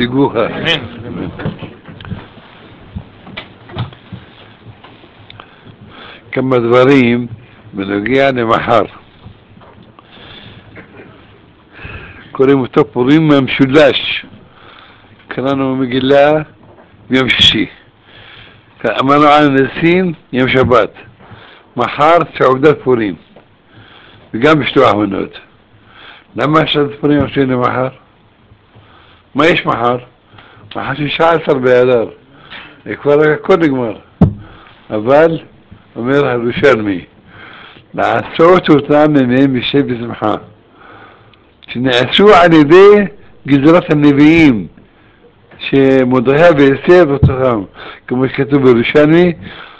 ישיגוها. אמן. כמה דברים בנוגע למחר. קוראים אותו פורים המשולש. קראנו מגילה ביום שישי. אמרנו על נסים יום שבת. מחר סעודת פורים. וגם בשלוח מנות. למה סעודת פורים עושים למחר? מה יש מחר? מחר 16 באדר. כבר הכל נגמר. אבל אומר הירושלמי, לעשות אותם מהם בשם בשמחה, שנעשו על ידי גזרת הנביאים שמרדכי ואסתר בתוכם, כמו שכתוב בירושלמי,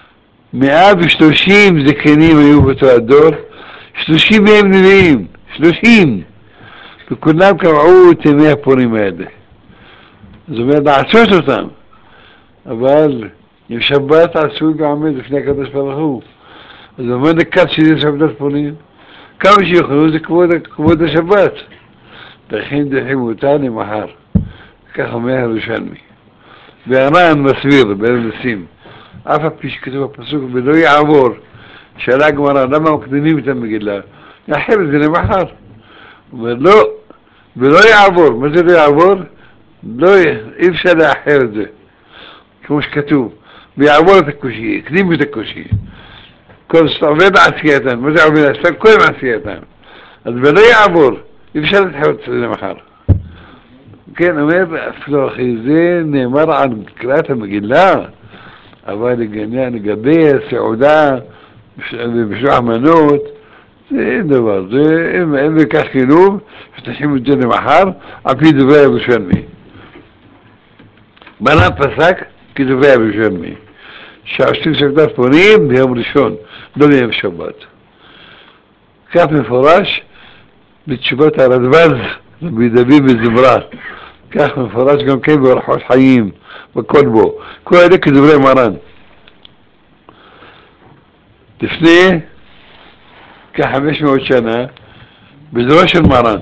130 זקנים היו באותו הדור, 30 מהם נביאים, 30, וכולם קבעו את ימי הפורים האלה. זאת אומרת לעשות אותם, אבל עם שבת עשוי ועמד לפני הקדוש ברוך הוא. אז אומר נקד שזה שבת פורים, כמה שיוכלו זה כבוד השבת. לכן דוחים אותה למחר. כך אומר הירושלמי. והר"ן מסביר בערב נסים, אף על פי שכתוב בפסוק ולא יעבור, שאלה הגמרא, למה מקדימים את המגילה? יאחר את זה למחר. הוא אומר לא, ולא יעבור. מה זה לא יעבור? אי אפשר לאחר את זה. כמו שכתוב, ויעבור את הקושי, יקדים את הקושי. כל עובד עשייתן, מה זה עובד עשייתן? כל עשייתן. אז ולא יעבור, אי אפשר להתחרות את זה למחר. כן, אומר, אפילו אחרי זה נאמר על קריאת המגילה, אבל לגבי הסעודה ובשלוח מנות, זה אין דבר, זה אין בכך חילוב, שתשים את זה למחר, על פי דברי הירושלמי. בנה פסק כדברי הירושלמי, שעושים סעודת פורים ביום ראשון, לא ביום שבת. כך מפורש בתשובת הרדב"ז בידבי בזמרה, כך מפורש גם כן באורחות חיים, בכל בו. כל אלה כדברי מרן. לפני כ-500 שנה, בזרוע של מרן,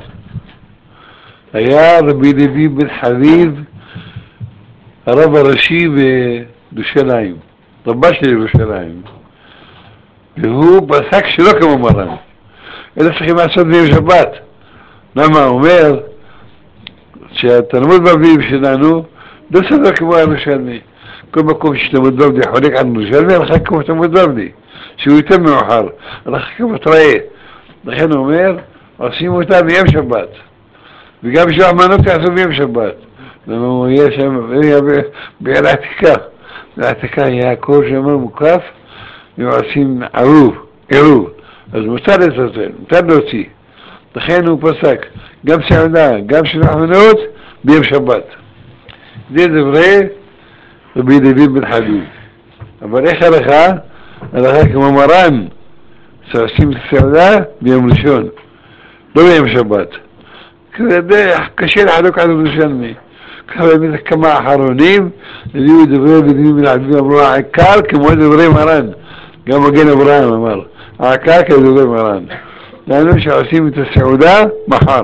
היה רבי לוי בן חביב, הרב הראשי בירושלים, רבה של ירושלים, והוא פסק שלא כמו מרן, אלא צריכים לעשות ביום שבת. למה? הוא אומר שהתלמוד בבלי שלנו לא סדר כמו הירושלמי. כל מקום שתלמוד בבלי חולק על ירושלמי, הלכה כמו תלמוד בבלי, שהוא יותר מאוחר, הלכה כמו תראה. לכן הוא אומר, עושים אותה ביום שבת, וגם שלוח מנות יעשו ביום שבת. הוא יהיה שם, בעיר העתיקה. בעתיקה יעקב שאומר מוקף, ועושים עירוב. אז מותר לצלצל, מותר להוציא. לכן הוא פסק, גם סעודה, גם שלוח מנות, ביום שבת. זה דברי רבי לוי בן חביב. אבל איך הלכה? הלכה כמו מרן, שעושים סעודה ביום ראשון, לא ביום שבת. קשה לחלוק על ירושלמי. כמה אחרונים הביאו דברי בן בן חביב, אמרו העיקר כמו דברי מרן. גם מגן אברהם אמר, העיקר כדברי מרן. לנו שעושים את הסעודה מחר.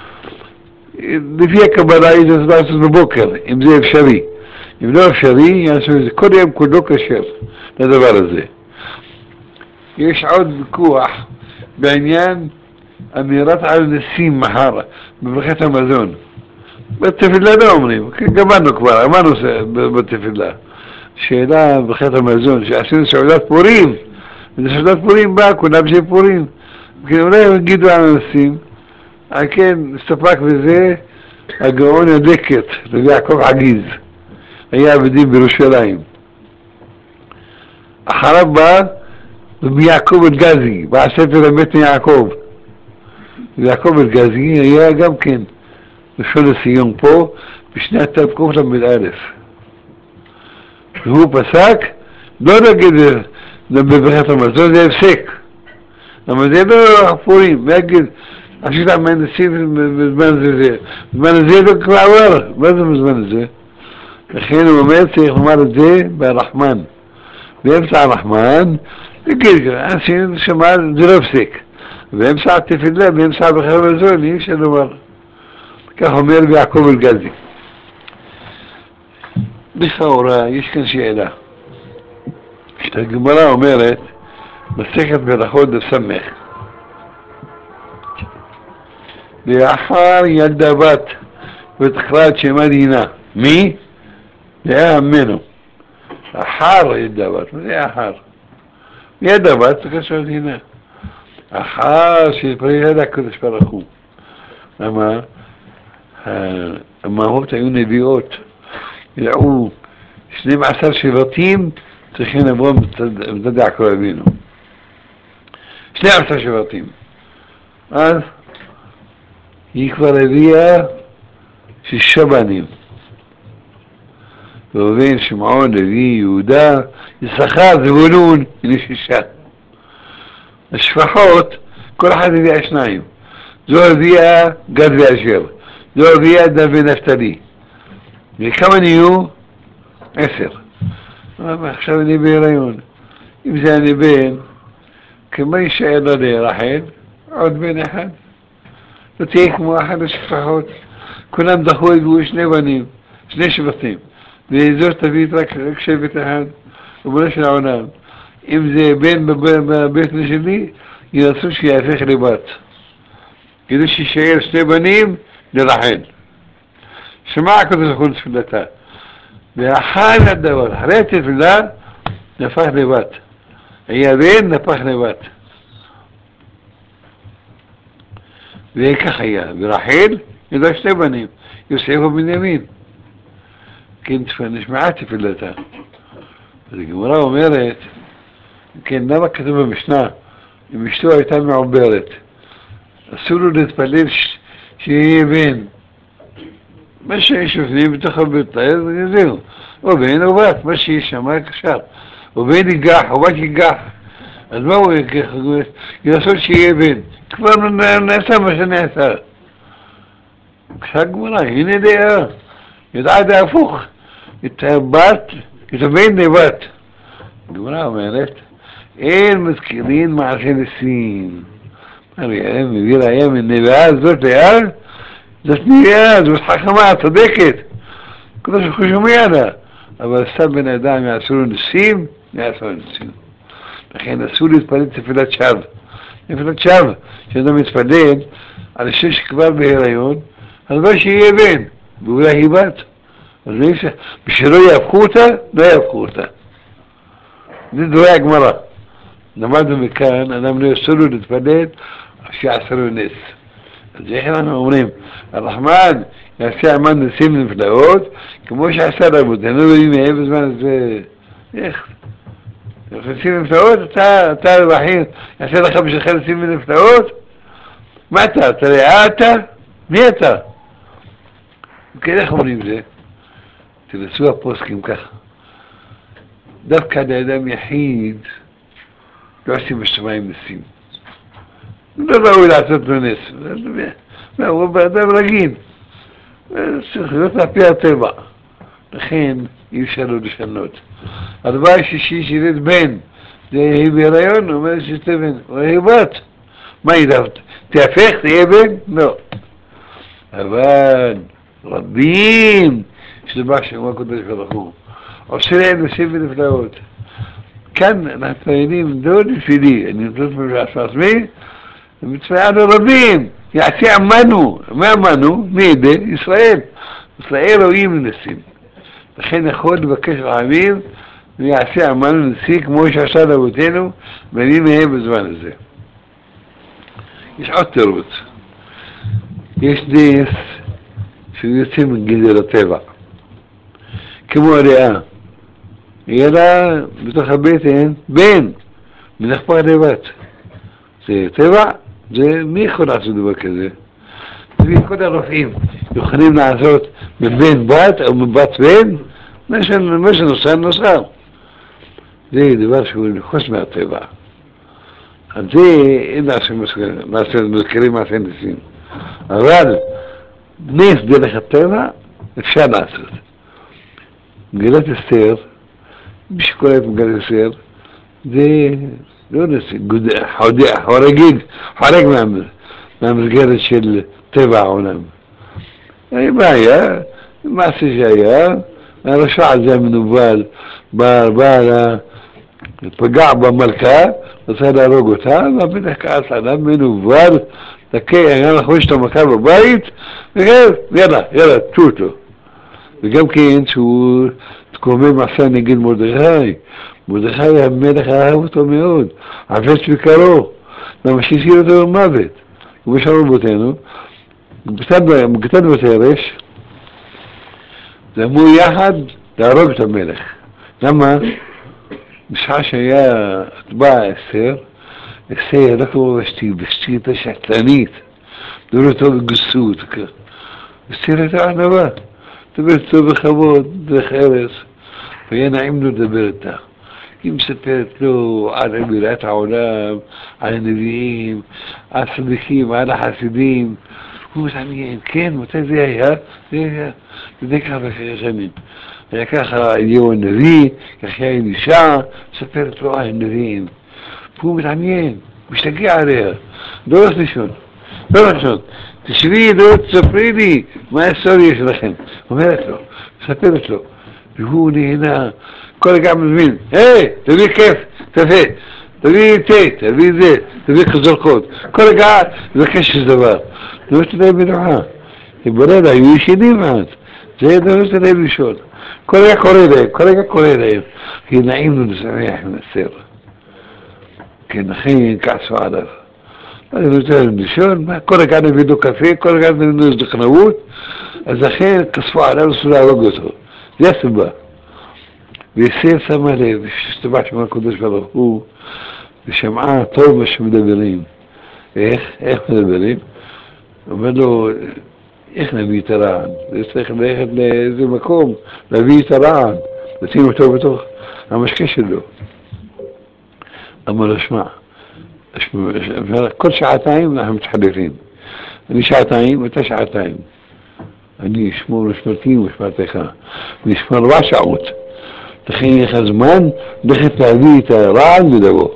לפי הקבלה היא צריך לעשות בבוקר, אם זה אפשרי. אם לא אפשרי, יעשו את זה כל יום כולו כשר לדבר הזה. יש עוד ויכוח בעניין אמירת על נסים מחר בברכת המזון. בתפילה לא אומרים, גמרנו כבר, אמרנו בתפילה. שאלה בברכת המזון, שעשינו סעודת פורים, וסעודת פורים באה, כולם זה פורים. כי אולי יגידו על הנסים, כן, הסתפק בזה הגאון הדקת, רבי יעקב עגיז, היה עבדים בירושלים. אחריו בא רבי יעקב אלגזי, בספר אמת מיעקב. ויעקב אלגזי היה גם כן ראשון לציון פה, בשנת תקל"א. והוא פסק, לא נגיד בברכת המזון, זה הפסק. אבל זה לא פורים, מה יגיד, עשית מהנסיב בזמן זה. בזמן הזה לא כבר עבר, מה זה בזמן הזה? לכן הוא אומר, צריך לומר את זה ברחמן. באמצע הרחמן, נגיד, עשינו שמע, זה לא הפסק. באמצע התפילה, באמצע ברכת המזון, אי אפשר לומר. כך אומר ביעקב אלגזי. לכאורה יש כאן שאלה. כשהגמרא אומרת, מסכת ברכות דסמך, לאחר ילדה בת ותקרא את שמה דינה. מי? היה ממנו. אחר ילדה בת, מה זה אחר? ילדה בת תקרא שמה דינה. אחר שהתפלל הקדוש ברוך הוא. למה? המהות היו נביאות. ידעו 12 שבטים צריכים לבוא מצד יעקב אבינו. 12 שבטים. אז היא כבר הביאה 6 בנים. ראובן, שמעון, לוי, יהודה, יששכר, זבולון, הנה 6. השפחות, כל אחד הביאה 2. זו הביאה גד ואשר. זו הביאה דן ונפתלי. וכמה נהיו? 10. עכשיו אני בהיריון. אם זה אני בן, כמו יישאר לה לרחל, עוד בן אחד. לא תהיה כמו אחת השפחות. כולם דחו הביאו 2 בנים, 2 שבטים. וזו תביא רק שבט אחד, ובנו של העולם. אם זה בן בבית שלי, ירצו שיהפך לבת. כדי שישאר 2 בנים לרחל. שמע הקדוש ברוך הוא תפילתה. ואחר הדבר, אחרי התפילה, נהפך לבת. היה בן, נהפך לבת. וכך היה. ורחל, ידע 2 בנים, יוסף ובנימין. כן, נשמעה תפילתה. אז הגמרא אומרת, כן, למה כתוב במשנה, אם אשתו הייתה מעוברת, אסור לו להתפלל שיהיה בן. מה שיש בפנים בתוך הבית, זהו. או בן או בת, מה שיש שם, רק עכשיו. או בן ייגח, או בת ייגח. אז מה הוא ייגח? יעשו שיהיה בן. כבר נעשה מה שנעשה. עכשיו גמרא, הנה דעה. ידעה זה הפוך. את הבת, את הבן לבת. גמרא אומרת, אין מזכירים מעשה ניסים. מביא ראיה מנביאה זאת ליד, זאת נביאה, זאת חכמה, צודקת. כדוש ברוך הוא שומע לה. אבל סתם בן אדם יעשו לו ניסים, יעשו לו ניסים. לכן אסור להתפלל תפילת שווא. תפילת שווא, שאדם מתפלל על אישה שכבר בהיריון, הלוואי שיהיה בן, ואולי היא בת. אז בשביל לא יהפכו אותה, לא יהפכו אותה. זה דברי הגמרא. למדנו מכאן, אדם לא אסור לו להתפלל, שיעשה לו נס. אז איך אנחנו אומרים, הרחמן יעשה עמן ניסים נפלאות, כמו שעשה רבותינו, לא יודעים מהם בזמן הזה, איך? ניסים נפלאות, אתה ובחיר, יעשה לך בשבילך ניסים נפלאות? מה אתה? אתה ראה אתה? מי אתה? כן, איך אומרים זה? תנסו הפוסקים ככה. דווקא לאדם יחיד, לא עושים בשמיים ניסים. לא ראוי לעשות לו נס. הוא באדם רגיל. צריך להיות לפי הטבע. לכן אי אפשר לו לשנות. הדבר השישי שירת בן, זה היא בהיריון, הוא אומר ששתה בן. הוא היא בת. מה היא דווקא? תהפך, תהיה בן? לא. אבל רבים, שדבר שאומר הקדוש ברוך הוא, עושה להם ניסים ונפלאות. כאן אנחנו יודעים, לא לפי אני נותן פה לעצמי, ומצווה אנו רבים, יעשה עמנו. מה עמנו? מי ידע? ישראל. ישראל רואים ניסים. לכן יכול לבקש רחמים, ויעשה עמנו ניסים כמו שעשה לאבותינו, ואני מהם בזמן הזה. יש עוד תירוץ. יש נס שהוא יוצא מגדר הטבע. כמו הריאה. יהיה לה בתוך הבטן בן, מנחפך לבת. זה טבע? זה מי יכול לעשות דבר כזה? זה כל הרופאים יכולים לעשות מבן בת או מבת בן, מה שנוסע נוסע. זה דבר שהוא לחוץ מהטבע. אז זה אין מזכירים מעשה ניסים. אבל נס דרך הטבע אפשר לעשות. מגילת אסתר, מי שקורא את מגילת אסתר, זה לא ניסים, חורג מהמסגרת של טבע העולם. אין בעיה, מעשה שהיה, הרשע הזה מנוול, בא פגע במלכה, רצה להרוג אותה, והמלך כעס עליו, מנוול, היה לחוש את המלכה בבית, יאללה, תשו אותו. וגם כן שהוא תקומם עשה נגד מרדכי. מרדכי המלך אהב אותו מאוד, עבד וקרוב, למה שהסיר אותו במוות. ובשאר רבותינו, בכתב ותרש, דמו יחד להרוג את המלך. למה? בשעה שהיה בא אסתר לא כמו בשתית השחצנית, דור אותו בגסות, אסתר הייתה ענווה, דבר אותו בכבוד, דרך ארץ, והיה נעים לו לדבר איתה. היא מספרת לו על אמירת העולם, על הנביאים, על צדיקים, על החסידים. הוא מתעניין, כן, מתי זה היה? זה היה לפני כמה שנים. היה ככה אליהו הנביא, ככה היה אישה, מספרת לו על הנביאים. והוא מתעניין, משתגע עליה, לא הולך לישון, תשבי, לא תספרי לי מה ההיסטוריה שלכם. אומרת לו, מספרת לו, והוא נהנה, כל רגע מזמין, תביא כיף, תביא, תביא תה, תביא זה, תביא חזרכות, כל רגע מבקש איזה דבר, לא נותן להם מנוחה, הם בלילה, היו ישנים מעט, זה לא נותן להם לישון, כל רגע קורא להם, כי נעים לו לשמח עם הסר, כן, לכן כעסו עליו, אז הוא נותן להם לישון, כל רגע נביא לו קפה, כל רגע נביא לו הזדקנאות, אז לכן כעסו עליו, ניסו להרוג אותו, זה הסיבה. ויסר שמה לב, שתבע שמה הקודש ברוך הוא, ושמעה טוב מה שמדברים. איך מדברים? אומר לו, איך נביא את הרען? זה צריך ללכת לאיזה מקום, להביא את הרען, לשים אותו בתוך המשקה שלו. אמר לו, שמע, כל שעתיים אנחנו מתחלפים. אני שעתיים, אתה שעתיים. אני אשמור לשמרתי ומשמרתך. אני אשמור 4 שעות. לכן יהיה לך זמן, לכת להביא את הרען ודבוא.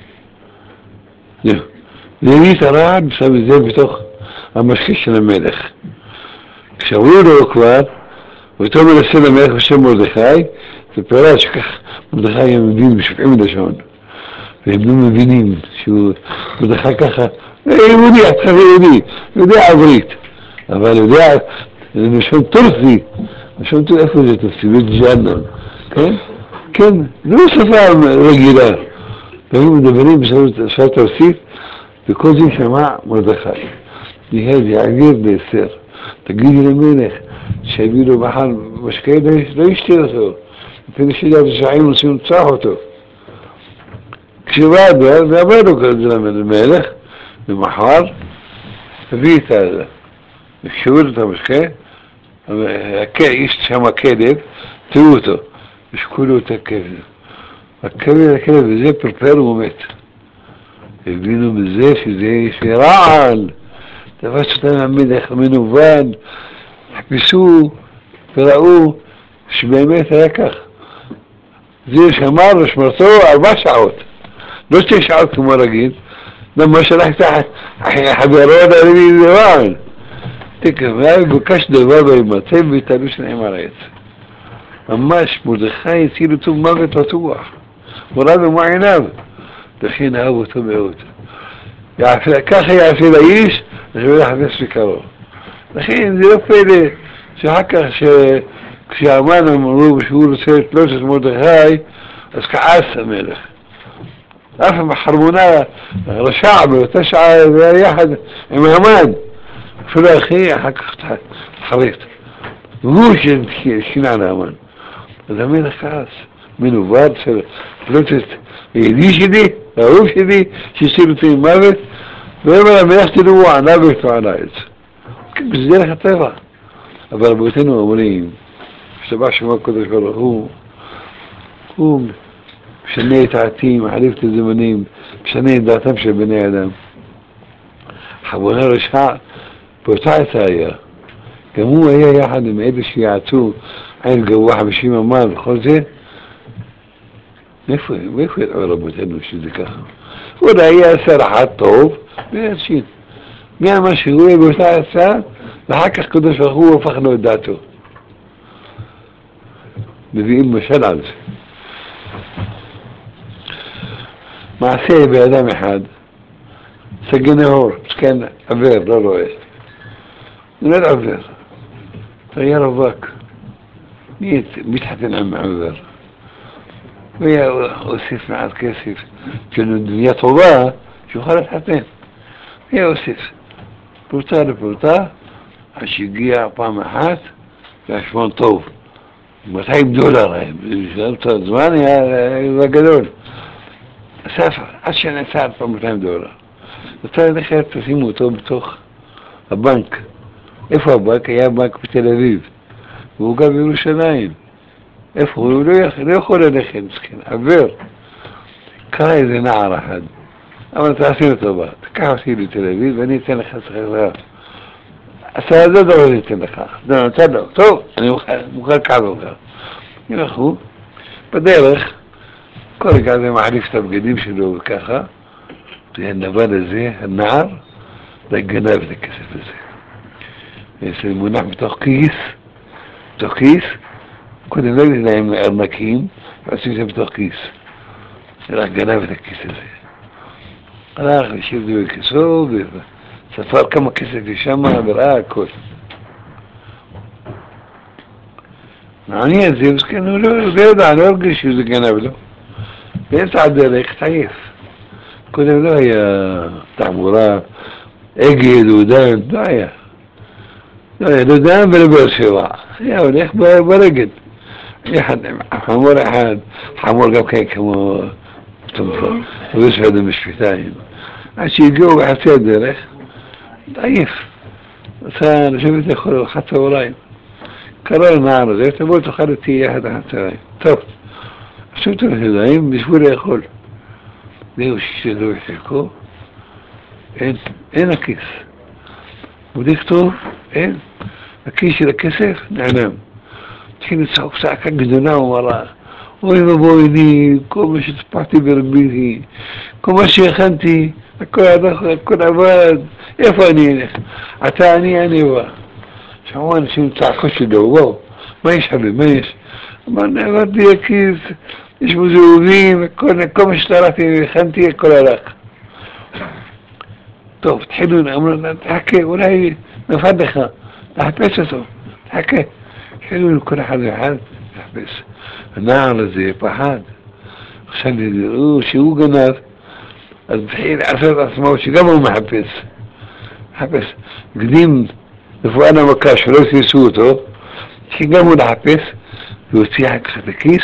להביא את הרען, שם את זה בתוך המשקה של המלך. כשאמרו לו כבר, ואותו מנסה למלך בשם מרדכי, זה פירש שכך מרדכי היה מבין בשבעים לשון. והם לא מבינים שהוא מרדכי ככה, יהודי, אתה יודע עברית, אבל יודע, לשון תורסי, לשון תורסי, איפה זה תורסי? בית ג'אנון, כן? כן, לא שפה רגילה. והיו מדברים בשפה תורסית, וכל זה שמע מרדכי. יעביר באסתר, תגידי למלך, שיביא לו מחר משקה, לא ישתה אותו. לפני שידע בשעים עושים לצח אותו. כשבא הדבר, ואמר לו כל זה למלך, ומחר, תביא את זה. וכשהוא את המשקה, יש שם הכלב, תראו אותו, ושקולו את הכלב. הכלב וזה פרפר ומת. הבינו בזה שזה רעל. תפס אותם המלך המנוון, חפשו וראו שבאמת היה כך. זה שמר ושמרתו 4 שעות, לא 2 שעות כמו רגיל. למה שלחת חברו להביא זה רעל. תקווה בקש דבר וימצא ויתעלו שניים על העץ. ממש מרדכי הציל אותו מוות בטוח, הורד במעייניו, לכן אהב אותו מאוד. ככה יעשה לאיש, ושווה לחפש מקרוב. לכן זה לא פלא שאחר כך כשהמן אמרו שהוא רוצה לתלות את מרדכי, אז כעס המלך. אף החרמונה רשע באותה שעה זה היה יחד עם המן, אפילו אחר כך תחרט. והוא ששינה להמן. אז המלך כעס, מנווד, לתלות את הידיד שלי, האהוב שלי, שהציל אותי עם מוות, ואומר המלך תראו הוא ענה ואיתו על העץ. זה דרך הטבע. אבל רבותינו אומרים, שתבע שמה הקודש ברוך הוא משנה את העתים, מחליף את הזמנים, משנה את דעתם של בני אדם. חבונה רשע, באותה עצה היה. גם הוא היה יחד עם אלה שיעצו עין גבוה 50 אמה וכל זה. מאיפה ידעו רבותינו שזה ככה? הוא היה עשה רחת טוב וירשין. מי אמר שהוא היה באותה עצה, ואחר כך קדוש ברוך הוא הפך לו את דעתו. מביאים משל על זה. מעשה באדם אחד, סגי נהור, סגן עבר, לא רואה. נרד עבר, היה רווק, מתחתן עם עבר. והיה הוסיף מעט כסף, כשאנו דניה טובה, שיוכל להתחתן. היה הוסיף, פרוטה לפרוטה, עד שהגיע פעם אחת, והשמון טוב. $200, בשלב הזמן היה גדול. אסף, עד שנעשה עד פעם $200. רצה ללכת, תשימו אותו בתוך הבנק. איפה הבנק? היה בנק בתל אביב. והוא גם בירושלים. איפה? הוא לא יכול ללכת, מסכן, עבר. קרא איזה נער אחד. אבל תעשי לו טובה, תקח אותי לתל אביב ואני אתן לך שכר. עשה את זה דבר אני אתן לך. לא, נתן לו, טוב, אני מוכר לקחת אותך. ילכו, בדרך, כל רגע זה מחליף את הבגדים שלו וככה, והנבל הזה, הנער, גנב את הכסף הזה. זה מונח בתוך כיס, קודם לא יש להם ארנקים, ועושים את זה בתוך כיס. רק גנב את הכיס הזה. הלך ושיב זה בכיסו, וספר כמה כסף יש שם, וראה הכל. מעניין זה, מסכן, הוא לא יודע, לא הרגיש שזה גנב לו. באמצע הדרך, תעייף. קודם לא היה תחבורה, אגד או דן, לא היה. לא דן ולא באר שבע. היה הולך ברגל. יחד עם חמור אחד, חמור גם כן כמו וסעד המשפטיים. עד שהגיעו בחצי הדרך, תעייף. עשה לשבת לאכול אחת צהריים. קרא לנער הזה, תבוא תאכל אותי יחד אחת צהריים. טוב, עשו אותו לידיים בשביל לאכול. זהו ששלו יחלקו, אין הכיס. בודק טוב, אין. הכיס של הכסף נעלם. התחיל לצעוק צעקה גדולה ומרה. אוי ובואי לי, כל מה שצפחתי ברביתי, כל מה שהכנתי, הכל הלך, הכל עבד, איפה אני אלך? אתה אני בא. שמעו אנשים צעקות שלו, וואו, מה יש חביב, מה יש? אמרתי הכיס, יש בו זהובים, כל מה שטרחתי והכנתי, הכל הלך. טוב, תחילו, אמרו, תחכה, אולי נפד לך, תחפש אותו, תחכה. התחילו לכל אחד ואחד, תחפש. הנער הזה פחד, עכשיו יראו שהוא גנב, אז התחיל לעשות עצמו שגם הוא מחפש. קדים רפואה נמקה שלא סיסו אותו, שגם הוא לחפש, והוציא אחר כך את הכיס,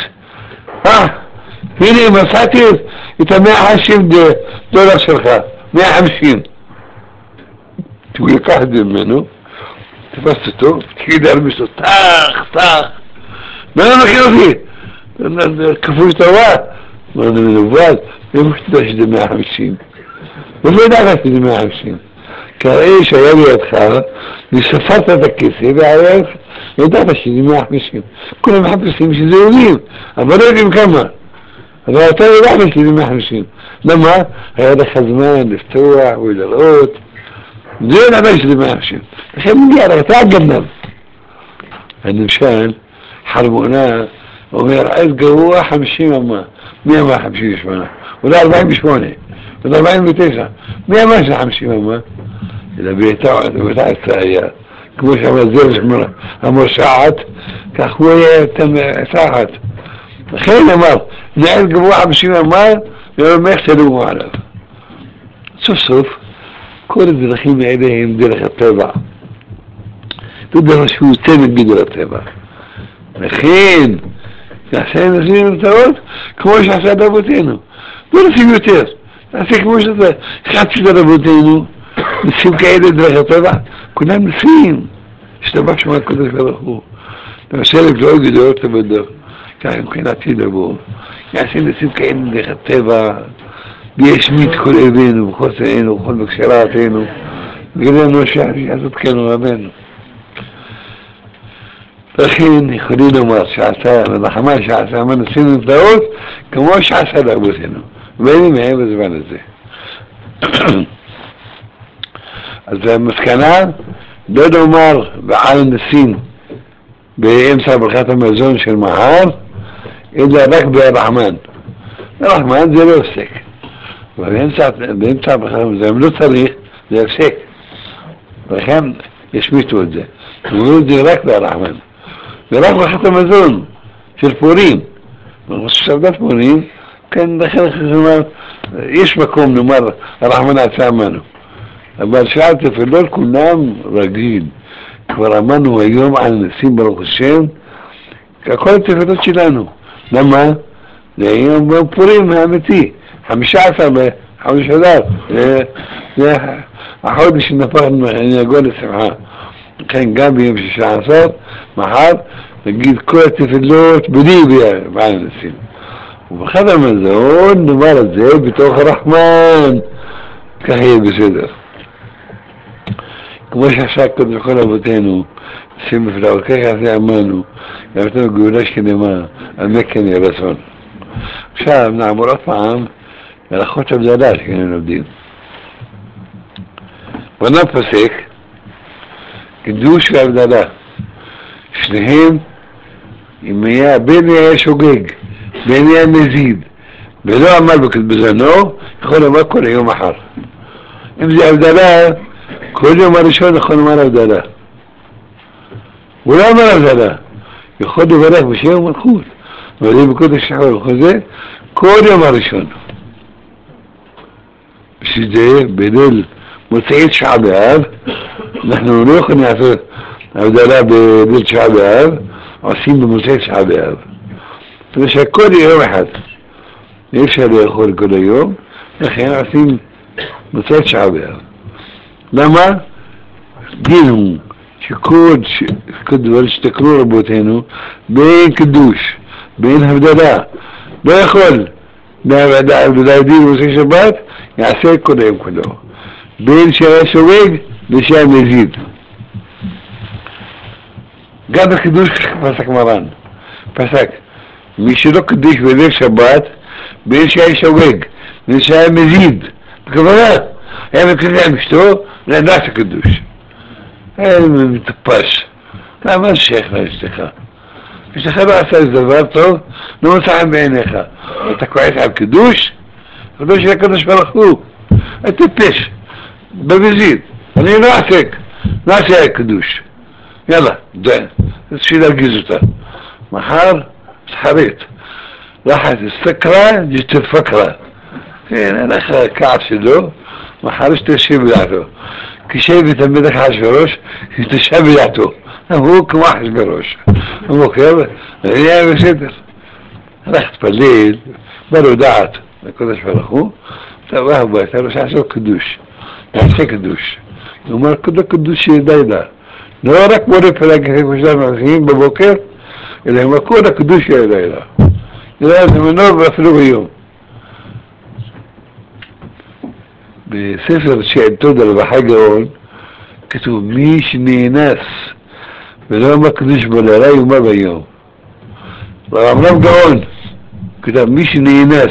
הנה מצאתי את $150 שלך, 150. הוא לקח את זה ממנו, תפס אותו, התחיל להרביש אותו, טח, מה לא מכיר אותי? כפוי טובה, אמרנו מנובל, איפה שתדע שזה 150? ולא ידעת שזה 150. כראי שהיה לידך, וספרת את הכסף, והערב ידעת שזה 150. כולם מחפשים שזה יודעים, אבל לא יודעים כמה. אבל אתה ידעת שזה 150. למה? היה לך זמן לפתוח ולראות. זה ידעת שזה 150. לכן מגיע לך, אתה גנב. למשל, חרמונה אומר, עד גרוע 50 אמה, 158, אולי 48, אולי 49, 150 אמה, אלא ביתה הצעיה, כמו שהמזל המושעת, כך הוא היה צחת. לכן אמר, נעד גרוע 50 אמה, ואומר סלומו עליו. סוף סוף, כל הדרכים האלה הם דרך הטבע. זה דבר שהוא צדק גדול הטבע. לכן, נעשה נשים נמצאות כמו שעשה את אבותינו. לא נשים יותר, נעשה כמו שעשה. חצי את אבותינו, נשים כאלה דרך הטבע, כולם נשים. השתבח שמה הקדוש ברוך הוא. נעשה לפלאות גדולות לבדו. ככה מבחינתי לבוא. נעשה נשים כאלה דרך הטבע, וישמיד כל אבינו, וחוסנו, וכל בקשרתנו. בגלל נושא לעשות כן רבנו. לכן יכולים לומר שעשה, לנחמה שעשה מנסים נפלאות כמו שעשה לאבותינו, ואין מהם בזמן הזה. אז המסקנה, לא לומר בעל נסים באמצע ברכת המזון של מחר, אלא רק ברחמן. ברחמן זה לא הפסק. באמצע ברכת המזון, לא צריך, זה הפסק. ולכן ישמיטו את זה. אמרו את זה רק ברחמן. ורק ברכת המזון של פורים. סעודת פורים, כן, לכן יש מקום נאמר הרחמן עצה עמנו. אבל שעה תפילות כולם רגיל. כבר אמרנו היום על נשים ברוך השם, כל התפילות שלנו. למה? זה היום פורים האמיתי, 15 בחודש אדר, זה החודש שנפח נגוע לשמחה. לכן גם ביום 16, מחר, נגיד כל התפילות בלי בעל נשים. ובחד המזון נאמר את זה בתוך הרחמן, כך יהיה בסדר. כמו שעשה קודם כל אבותינו, שים בפלאו, כך יעשה אמנו, יעבדנו גאולה שלמה, על מקן ירצון. עכשיו נעבור עוד פעם להלכות הבדלה שכאן לומדים. בנה פסק, קידוש והבדלה, שניהם, אם היה בין היה שוגג, בין היה מזיד, ולא עמל בזמנו, יכול לומר כל היום אחר. אם זה הבדלה, כל יום הראשון יכול לומר הבדלה. הוא לא אמר הבדלה, יכול לברך בשם ומלכות. ועולים בקודש שחור וחוזה, כל יום הראשון. בשביל זה, בליל מוצאי תשעה באב, אנחנו לא יכולים לעשות הבדלה בליל תשעה באב, עושים במוצאי תשעה באב. זאת אומרת שהכל יום אחד. אי אפשר לאכול כל היום, לכן עושים מוצאי תשעה באב. למה? דין הוא שכל דבר שתקרו רבותינו בין קדוש, בין הבדלה, לא יכול בהבדלה דין ומוצאי שבת, יעשה כל היום כולו. בין שהיה שוגג ושהיה מזיד. גם בקדוש פסק מרן, פסק, מי שלא קדוש בליל שבת, בין שהיה שוגג בין שהיה מזיד, בכוונה, היה מקדש עם אשתו, נענש הקדוש. היה מטופש. למה שייך לאשתך? אשתך לא עשה איזה דבר טוב, לא מצא חן בעיניך. אתה כועס על קידוש? הקדוש של הקדוש ברוך הוא. אתה טיפש, במזיד. אני לא אעסק, לא אעשה הקדוש. יאללה, זה, תשאי להרגיז אותה. מחר, תחרית. לחץ סקרה, ג'ת פקרה. כן, אין לך כעס שלו, מחר שתשב בדעתו. כשב תלמיד אחשוורוש, שתשב בדעתו. הוא כמו אחשוורוש. הוא מוכר, זה היה בסדר. הלך תפלל, בא לו דעת, לקודש ברוך הוא, תבוא הביתה, לא שעשו קדוש. תעשה קדוש. הוא אומר, כל הקדוש שידע לה. לא רק בורא פלאג כמו שאנחנו עושים בבוקר, אלא הוא אומר, כל הקדוש שידע לה. ידע זמנו ואפילו ביום. בספר שאלתות על בחג גאון, כתוב מי שנאנס ולא אומר קדוש בלילה יומה ביום. הרמב"ם גאון כתב מי שנאנס,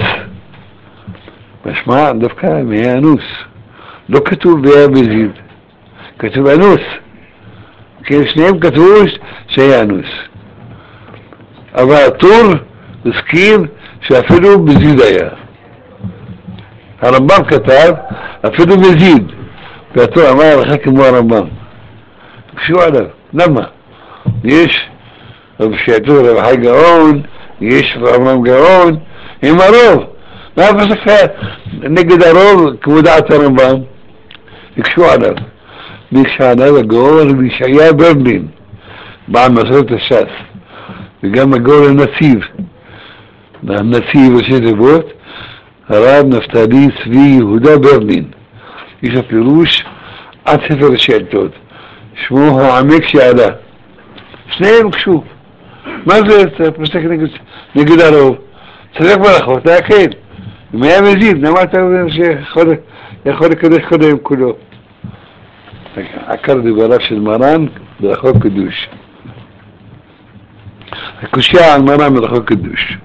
משמע דווקא מהיה אנוס, לא כתוב והיה מזיד, כתוב אנוס, כי שניהם כתבו שהיה אנוס. אבל הטור הסכים שאפילו מזיד היה. הרמב"ם כתב אפילו מזיד, והטור אמר לך כמו הרמב"ם. תקשו עליו, למה? יש בשעתו רב חי גאון, יש רמב"ם גאון, הם הרוב. מה פסק נגד הרוב כמו דעת הרמב"ם? תקשו עליו. ביקשו עליו הגאון בישעיה ברלין, בעל מסורת הש"ס, וגם הגאון הנציב, הנציב ראשי תיבות, הרב נפתלי צבי יהודה ברלין. יש הפירוש עד ספר השאלתות, שמו העמק שעלה. שניהם קשו. מה זה פסק נגד הרוב? צריך ברכות, להקל. אם היה מזיד, למה אתה אומר שיכול לקדש כל היום כולו? עקר דבריו של מרן ברכות קדוש. הקושיה על מרן ברכות קדוש.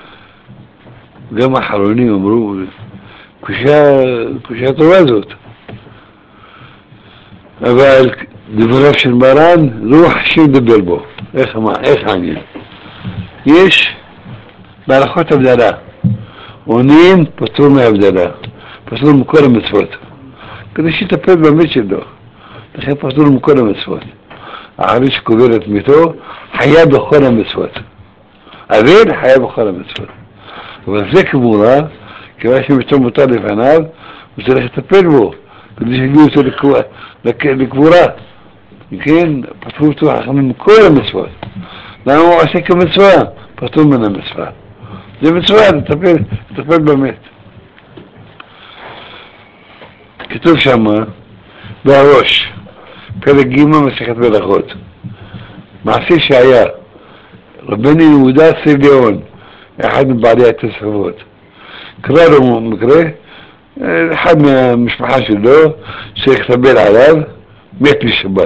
גם האחרונים אמרו, קושיה טובה זאת. אבל דבריו של מרן, רוח השם דבר בו. איך העניין? יש בהלכות הבדלה, עונים פטור מהבדלה, פטור מכל המצוות, כדי שיטפל במת שלו, לכן פטור מכל המצוות. אחרי שקובר את מיתו, חייב בכל המצוות, אבל חייב בכל המצוות. אבל זה קבורה, כיוון שמיתו מותר לפניו, הוא צריך לטפל בו, כדי שיגיעו אותו לקבורה. כן, פטור אותו מכל המצוות. למה הוא עושה כמצווה? פטור מן המצווה. זה מצווה, לטפל במת. כתוב שמה, בראש, פרק ג' מסכת מלאכות, מעשה שהיה, רבנו יהודה סליון, אחד מבעלי התוספות, קרא לו מקרה, אחד מהמשפחה שלו, צריך לטפל עליו, מת בשבת.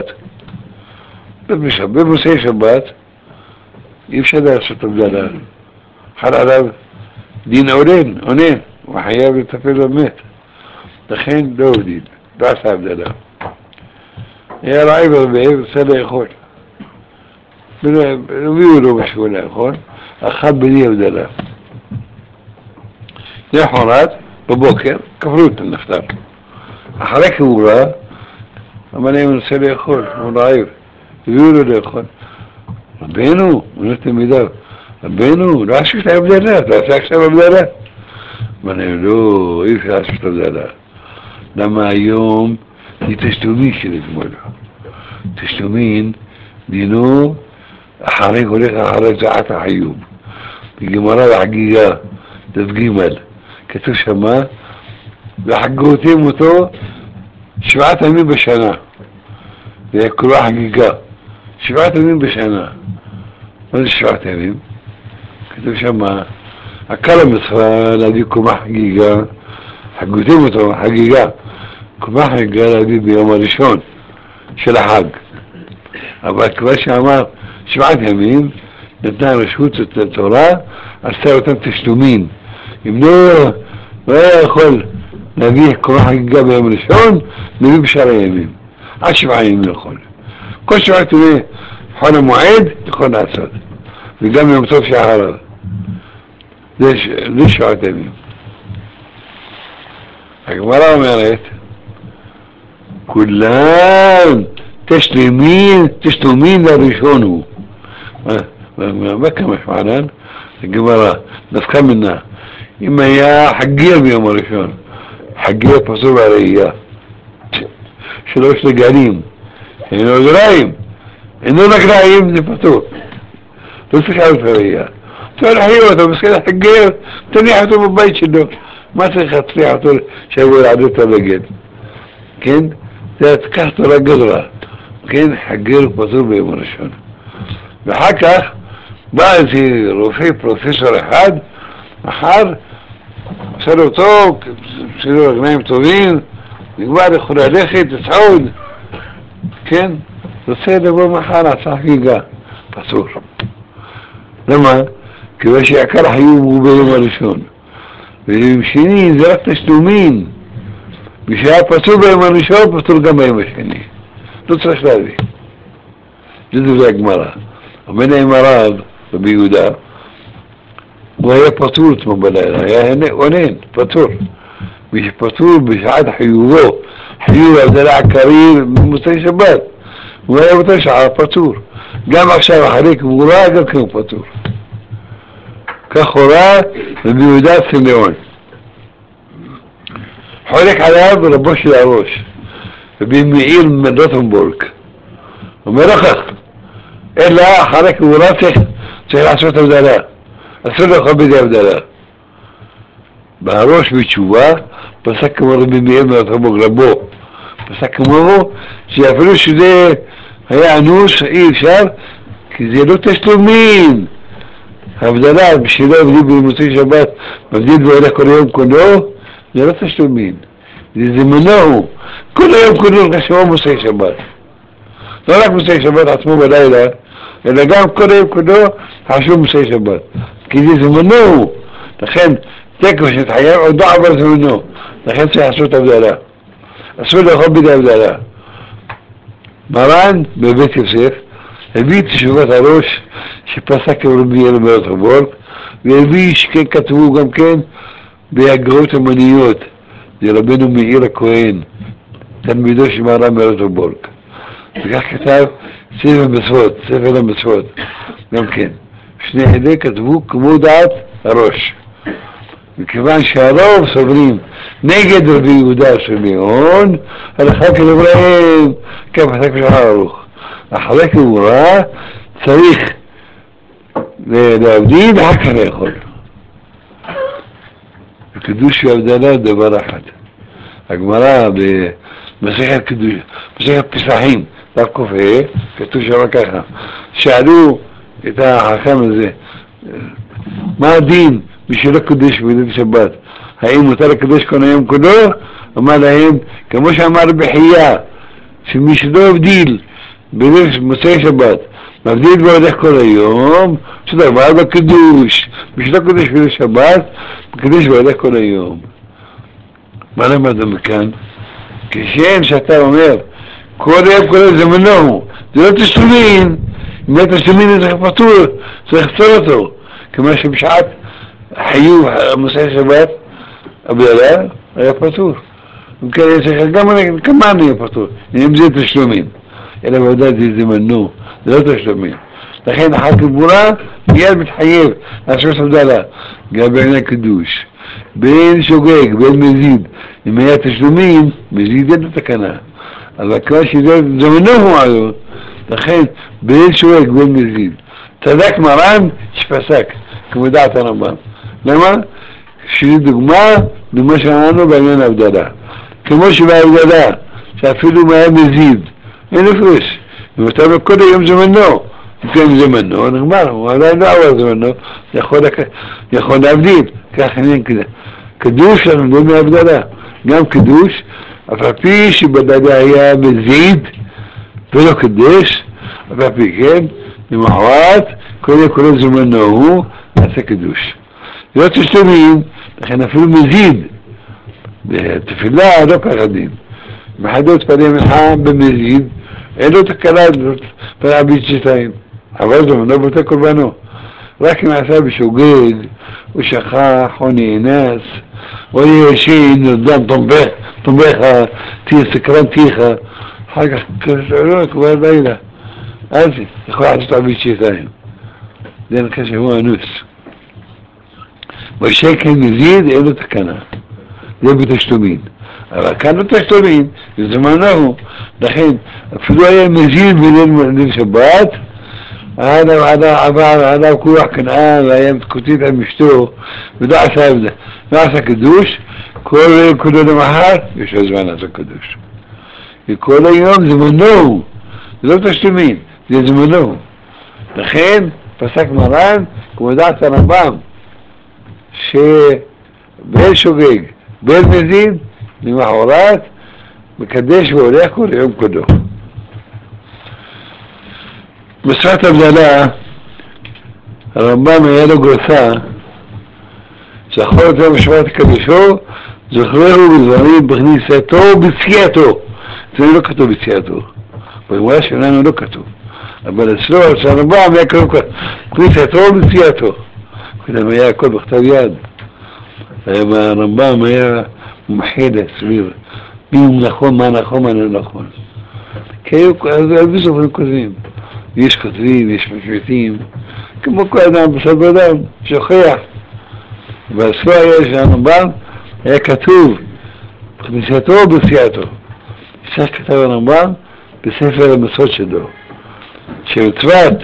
במוצאי שבת, אי אפשר לעשות הבדלה. חל עליו דין עונן, הוא חייב לטפל במת. לכן לא הודיד, לא עשה הבדלה. היה רעב הרבה, רוצה לאכול. הביאו לו משהו לאכול, אכל בלי הבדלה. למחרת, בבוקר, קברו את הנפטר. אחרי קבורה, אמר להם, הוא רוצה לאכול, הוא רעב. הביאו לו לאכול. רבנו, הוא נותן מידיו, רבנו, לא עשית הבדלה, אתה עושה עכשיו הבדלה. אמר להם, לא, אי אפשר לעשות הבדלה. למה היום היא תשלומין שלגמול. תשלומין דינו הולך אחרי זעת החיוב. בגמרא בחגיגה, דף ג' כתוב שמה, וחגגתם אותו 7 ימים בשנה. זה קורא חגיגה. 7 ימים בשנה. מה זה 7 ימים? כתוב שמה, עיקר המצווה להביא קומה חגיגה, חגגתם אותו, חגיגה. קומה חגיגה להביא ביום הראשון של החג. אבל כבר שאמר 7 ימים, נתנה רשות את התורה, עשתה אותם תשלומים. אם לא יכול להביא קומה חגיגה ביום הראשון, נביא בשאר הימים. עד 7 ימים יכול. כל 7 ימים חול המועד יכול לעשות. וגם יום טוב שאחריו. זה 7 ימים. הגמרא אומרת, כולם תשלומים לראשון הוא. מה כמה שמענן? הגמרא, דווקא מנה. אם היה חגיר ביום הראשון, חגיר פסול בראייה, שלוש רגלים, אינו רגליים, זה פסול. לא צריך לעלות בראייה. אתה להחיר אותו, מסכים לחגיר, תניח אותו בבית שלו. מה צריך להצליח אותו שיבוא לעדות את הרגל? כן? זה תקח תורה גדולה. כן? חגיר פסול ביום הראשון. ואחר כך בא איזה רופא, פרופסור אחד, מחר, עושה לו טוב, עושה לו רגליים טובים, נגמר יכול ללכת, לצעוד, כן? רוצה לבוא מחר, עשה חגיגה, פסול. למה? כיוון שעיקר החיוב הוא ביום הראשון. ויום שני זה רק תשלומים. ושהיה פסול ביום הראשון, פסול גם ביום השני. לא צריך להביא. זה דברי הגמרא. אומר להם הרב, רבי יהודה, הוא היה פטור אתמול בלילה, היה עונן, פטור. ושפטור בשעת חיובו, חיוב הבדלה עקרי במוצאי שבת. הוא היה באותה שעה פטור. גם עכשיו אחרי קבורה, גם כן פטור. כך הורה רבי יהודה סליון. חולק עליו רבו של הראש, רבי מאיר מרוטנבורג. אומר לכך, אלא אחרי קבורה צריך לעשות הבדלה. אסור לך בידי הבדלה. בהראש בתשובה פסק כמו רבי מאיר מרוטנבורג רבו. פסק כמו שאפילו שזה היה אנוש, אי אפשר, כי זה לא תשלומים. הבדלה בשבילו הבדיל במוצאי שבת, מבדיל והולך כל היום כולו, זה לא תשלומים. זה זמנו, כל היום כולו חשבו מוצאי שבת. לא רק מוצאי שבת עצמו בלילה, אלא גם כל היום כולו חשבו מוצאי שבת. כי זה זמנו, לכן תקו שתחייב עוד לא עבר זמנו, לכן צריך לעשות הבדלה. אסור לאכול בידי הבדלה. מרן בבית יוסף הביא את תשובת הראש שפסק רבי אלמר טובול, והביא שכן כתבו גם כן בהגרות המניות, זה רבנו מאיר הכהן, תלמידו של מרן מאיר טובול. וכך כתב ספר המצוות, ספר המצוות, גם כן. שני אלה כתבו כמו דעת הראש. מכיוון שהרוב סוברים נגד רבי יהודה שמיון, הלכה כדבריהם, כפסק בשולחן ערוך. אחרי כמורה צריך להבדיל ואחר כך לאכול. בקידוש והבדלה דבר אחד. הגמרא במסכת קידוש, מסכת פסחים, דף ק"ה, כתוב שם ככה, שאלו את החכם הזה, מה הדין מי שלא קודש בליל שבת? האם מותר לקדש כל היום כולו? אמר להם, כמו שאמר בחייה, שמי שלא הבדיל בליל מוצאי שבת, מבדיל והולך כל היום, שדבר בקידוש, מי שלא קודש בליל שבת, מקדש והולך כל היום. מה למדנו מכאן? כשם שאתה אומר, כל היום כל היום זה מנוע, זה לא תשלומים, אם לא תשלומים זה פטור, צריך לפתור אותו, כמו שבשעת חיוב מוצאי שבת, הבדלה היה פטור. וכן צריך גם כמה יהיה פטור, אם זה תשלומים, אלא בעודד זה מנוע, זה לא תשלומים. לכן אחר כבורה מיד מתחייב לעשות הבדלה, גם בעניין קידוש. בין שוגג, בין מזיד, אם היה תשלומים, מזיד אין תקנה. אבל כבר שזה מנוע היום, לכן בין שוגג, בין מזיד. צדק מרן שפסק, כמו דעת הרמב"ם. למה? שזו דוגמה שאמרנו בעניין הבדלה. כמו שבהבדלה, שאפילו אם היה מזיד, אין הפרש. אם אתה אומר כל היום זה מנוע, כן זה מנוע, נגמר, הוא עדיין לא עבר זה מנוע, יכול להבדיל, כך עניין כזה. קידוש אנחנו מדברים מהבדלה, גם קידוש, אף על פי שבדלה היה מזיד ולא קידש, אף על פי כן, למחרת, כל זה מנוע הוא, עשה קידוש. לא תשלומים, לכן אפילו מזיד, בתפילה לא ככה דין. מחדות פני מלחם במזיד, אין לו תקלה פנה ביצ'תיים, אבל זה לא בוטה קורבנו. רק אם עשה בשוגג, הוא שכח, או נאנס, או ישין, נדם, תומך, תהיה סקרן תיכה, אחר כך לא כבר לילה, אז יכול לעשות ביצ'תיים. זה נקרא שהוא אנוס. בשקל מזיד אין לו תקנה, זה בתשלומים. אבל כאן לא תשלומים, זה מנוע, לכן אפילו היה מזיד בליל שבת, עליו כוח כנען, והיה מתקוטט על משתו, ולא עשה קידוש, כולו למחר, יש לו זמן לעשות קידוש. וכל היום זה מנוע, זה לא תשלומים, זה מנוע. לכן פסק מרן, כמו דעת הרמב"ם, שבין שוגג, בין מזיד, למחרת, מקדש והולך כל יום כולו. בשפת הבדלה, הרמב"ם היה לו גרסה, זכור יותר בשפת קדשו, זוכרהו בדברים בכניסתו ובצייתו. זה לא כתוב בצייתו, בגמרא שלנו לא כתוב. אבל אצלו, אצל הרמב"ם היה כתוב בכניסתו ובצייתו. כולם היה הכל בכתב יד. הרמב"ם היה מומחה לסביר, מי נכון, מה נכון, מה לא נכון. כי היו הרבה סופרים כותבים. יש כותבים, יש משפטים, כמו כל אדם, בסדר אדם, שוכח. והספר היה שהרמב"ם היה כתוב בכניסתו ובצייתו. כך כתב הרמב"ם בספר המצוות שלו, שמצוות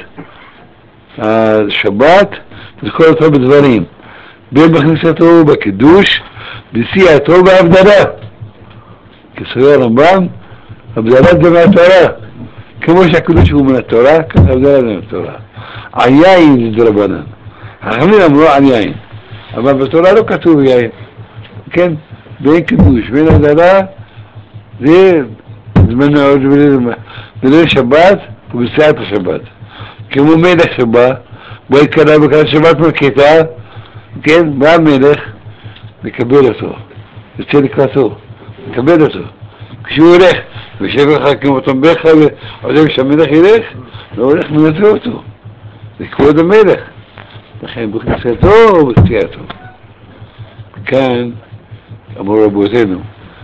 השבת לזכור אותו בדברים, בין בכניסתו בקידוש, בצייתו בהבדלה. כסובר הרמב"ם, הבדלה זה מהתורה. כמו שהקידוש הוא מן התורה, כך הבדלה זה מהתורה. היין זה דרבנן. החכמים אמרו על יין, אבל בתורה לא כתוב יין. כן, בין קידוש, בין הבדלה, זה זמן בליל שבת ובצאת השבת. כמו מלך שבא, בו יקרא בקראת שבת מלכתה, כן, בא המלך, לקבל אותו, יוצא לקראתו, לקבל אותו. כשהוא הולך, ויושב לך כמו תומך ועוזב שהמלך ילך, לא הולך מנצה אותו. זה כבוד המלך. לכן בכניסתו או בסטיעתו. כאן אמרו רבותינו,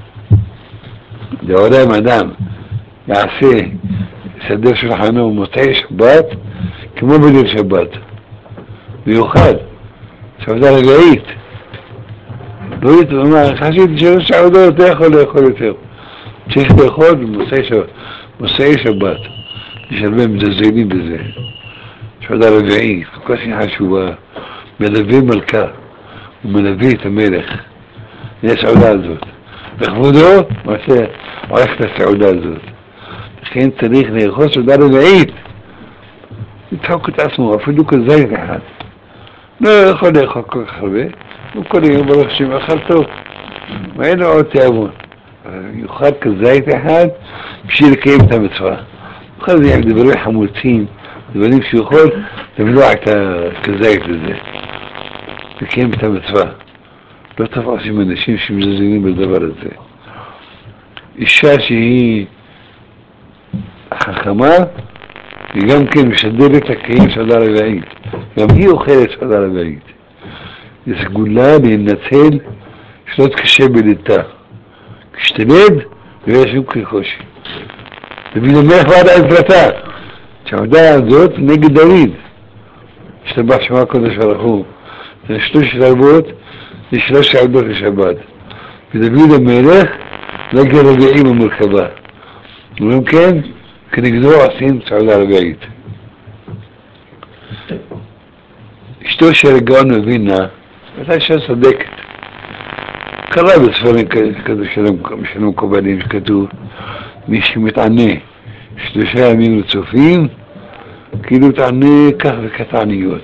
לעולם אדם יעשה סדר שולחנו מוצאי שבת כמו בליל שבת. מיוחד, סעודה רביעית. לא יתאמר, חסיד שלוש סעודות, לא יכול לאכול יותר. צריך לאכול במוצאי שבת. יש הרבה מזלזלים בזה. סעודה רביעית, כל כך חשובה. מלווה מלכה, הוא מלווה את המלך. זה הסעודה הזאת. לכבודו, עורך את הסעודה הזאת. לכן צריך לאכול סעודה רביעית. לדחוק את עצמו, אפילו כזית אחד. לא יכול לאכול כל כך הרבה. הוא כל יום ברוך שם אכל טוב. ואין לו עוד תיאבון. יאכל כזית אחד בשביל לקיים את המצווה. יאכל זה עם דברי חמוצים, דברים שיכול לבלוע את הכזית הזה. לקיים את המצווה. לא תפס עם אנשים שמזלזלים בדבר הזה. אישה שהיא חכמה, היא גם כן משדרת לקיים סעודה רביעית. גם היא אוכלת סעודה רביעית. היא סגולה להינצל שלא תקשה בלידתה. כשתלד, לא יהיה שום קושי. דוד המלך ועד עזרתה. שהעבודה הזאת נגד דוד. השתבח שמה הקודש ברוך הוא. זה 3 רבות, זה 3 סעודות לשבת. ודוד המלך נגד רביעים במרכבה. וגם כן, כנגדו עושים סעודה רביעית. אשתו של הגאון מווילנה, הייתה אישה צודקת. קרא בספרים כתוב של המקובלים שכתוב, מי שמתענה 3 ימים רצופים, כאילו מתענה כך וכתעניות.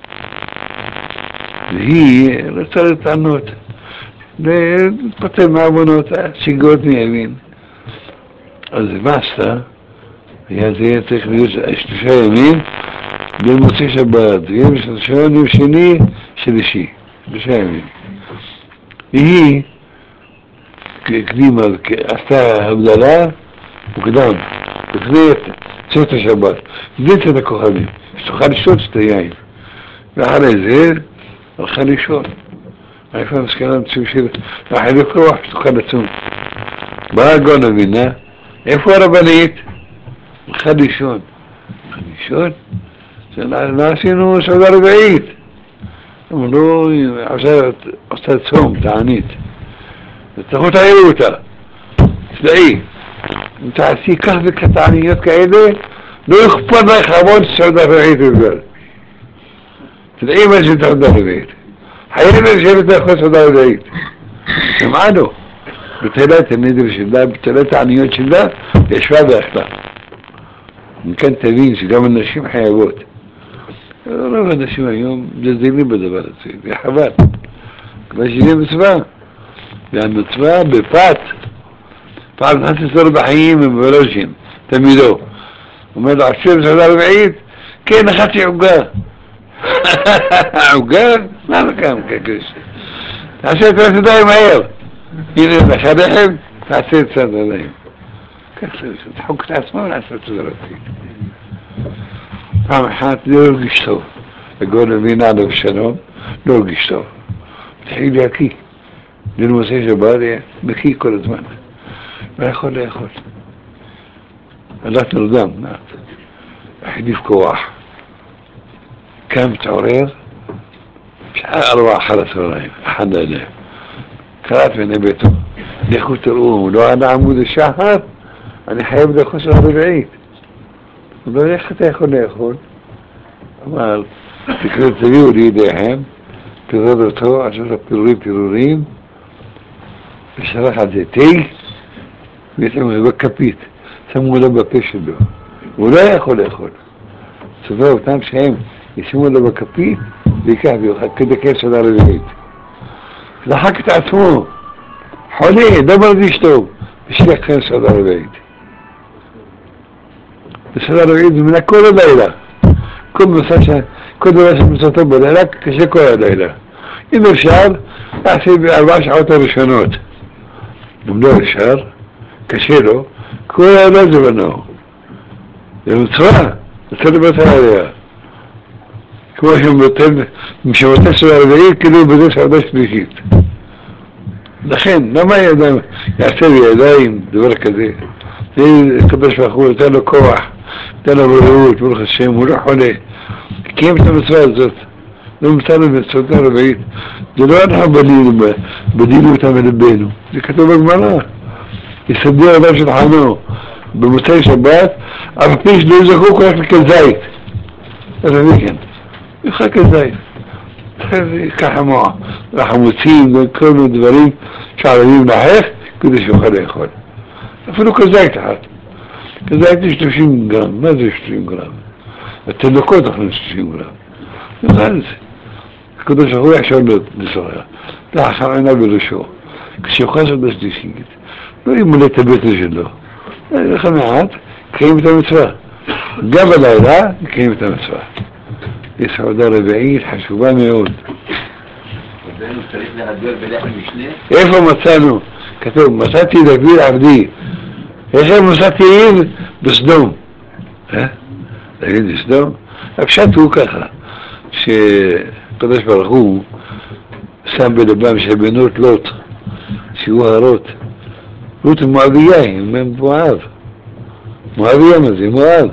והיא רצה לטענות, להתפטר מהעוונות, שיגעות מימין. אז מה עשתה? היה זה צריך להיות 3 ימים במוצאי שבת, יום ראשון, יום שני, שלישי, 3 ימים. והיא הקדימה, עשתה הבדלה מוקדם, לפני צאת השבת, לפני צאת הכוכבים, שתוכל לשתות את היין. ואחרי זה, הלכה לישון. איפה המסקנה של אחרי לכוח, שתוכל לצום. באה הגאון מווילנה, איפה הרבנית? הלכה לישון. לישון? לא עשינו סעודה רביעית. אמרו, עושה צום, תענית. ותכף תעירו אותה. תדעי, אם תעשי כך וכתעניות כאלה, לא אכפת לך המון סעודה רביעית בגלל. תדעי מה זה סעודה רביעית. חייבת לשבת לאכול סעודה רביעית. שמענו. בתחילה את הנדר שלה, בתחילה את העניות שלה, ישבה ואכלה. מכאן תבין שגם אנשים חייבות. רוב האנשים היום מזלזלים בדבר הזה, זה חבל. כמו שזה מצווה. והמצווה בפת. פעם נכנס לסור בחיים ובראשים, תלמידו. אומר לו, עשיר סעודה רביעית? כן, נכנסתי עוגה. עוגה? למה כאן כקש? תעשה את הסעודה מהר. הנה, לך לחם, תעשה את סעודה רביעית. כך זה, תחוק את עצמו ולעשות סעודה רביעית. פעם אחת לא הרגיש טוב. הגאון מווילנה עליו שלום, לא הרגיש טוב. התחיל להקיא. לנושא שבת מקיא כל הזמן. לא יכול לאכול. הלך נרדם, החליף כוח. קם מתעורר, שעה 4 אחר הצהריים, אחד עליהם. קראת בני ביתו, לכו תראו, לא ענה עמוד השחר, אני חייב לאכול סעודה רביעית. הוא לא, איך אתה יכול לאכול? אמר, תביאו לידיהם, פירוד אותו, עשו לו פירורים, ושלח על זה תה, ושמו לו בכפית, שמו לו בפה שלו. הוא לא יכול לאכול. צובע אותם שהם ישימו לו בכפית, ויקח ויוכל כדקה סעודה רביעית. לחק את עצמו, חולה, דבר מרגיש טוב, ושלח כאן סעודה רביעית. בסעודה רביעית זה מן כל הלילה. כל דבר שמצאתו בלילה, קשה כל הלילה. אם אפשר, תעשה ב4 שעות הראשונות. אם לא אפשר, קשה לו, כל העולם זה בנאור. זה מצווה, רוצה לוותר עליה. כמו שמבטל סעודה רביעית, כאילו הוא מבטל סעודה שלישית. לכן, למה ידיים, יעשה לי ידיים, דבר כזה? זה קדוש ברוך הוא, נתן לו כוח, נתן לו בריאות, ברוך השם, הוא לא חולה. קיים את המצווה הזאת. לא מצא לו בסעודה רביעית. זה לא אנחנו בנינו אותה מלבנו. זה כתוב בגמרא. יסדר אדם של חנו במוצאי שבת, אף פי שלא זכו כל כך כזית. אז אני כן. יאכל כזית. ככה חמוצים וכל מיני דברים שערבים לחך כדי שיוכל לאכול. אפילו כזית אחת. כזית זה 30 גרם. מה זה 30 גרם? התינוקות אוכלים 30 גרם. יאכל את זה. הקדוש ברוך הוא יחשוב לסוריה. לאחר עיניו בראשו. כשיוכל סעודה שלישית, לא ימלא את הבטן שלו. לך מעט, קיים את המצווה. גם בלילה, קיים את המצווה. היא סעודה רביעית חשובה מאוד. ובנו צריך להדבר בלחם משנה? איפה מצאנו? כתוב, מצאתי דוד עבדי. איך מצאתי עיר? בסדום. דוד בסדום? הפשט הוא ככה, שקדוש ברוך הוא שם בלבם של בנות לוט, שהוא הרות. לוט מואביה, הם מואב. מואביה מה זה? מואב.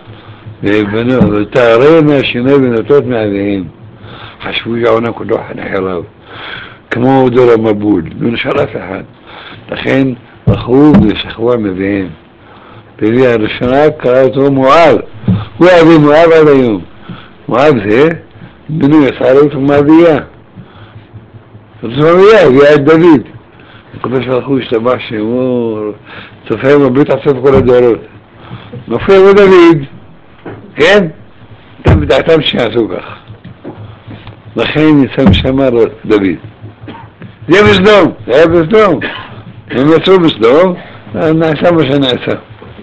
ותערנה שני בנותות מאביהם. חשבו יעונה כולו חנחיריו. כמו דור המבול, לא נשאר אף אחד. לכן בחרו ושכבו מאביהם. בלי הראשונה קרא אותו מואב. הוא אבי מואב עד היום. מואב זה בנו יצא לו אותו מאביה. זאת מאביה, הביאה את דוד. הקדוש ברוך הוא השתבח שמו צופה מבית עשת כל הדורות. מופיע בדוד, כן? אתם בדעתם שיעשו כך. לכן יצא משמר דוד. זה בסדום, זה היה בסדום. הם יצאו בסדום, נעשה מה שנעשה.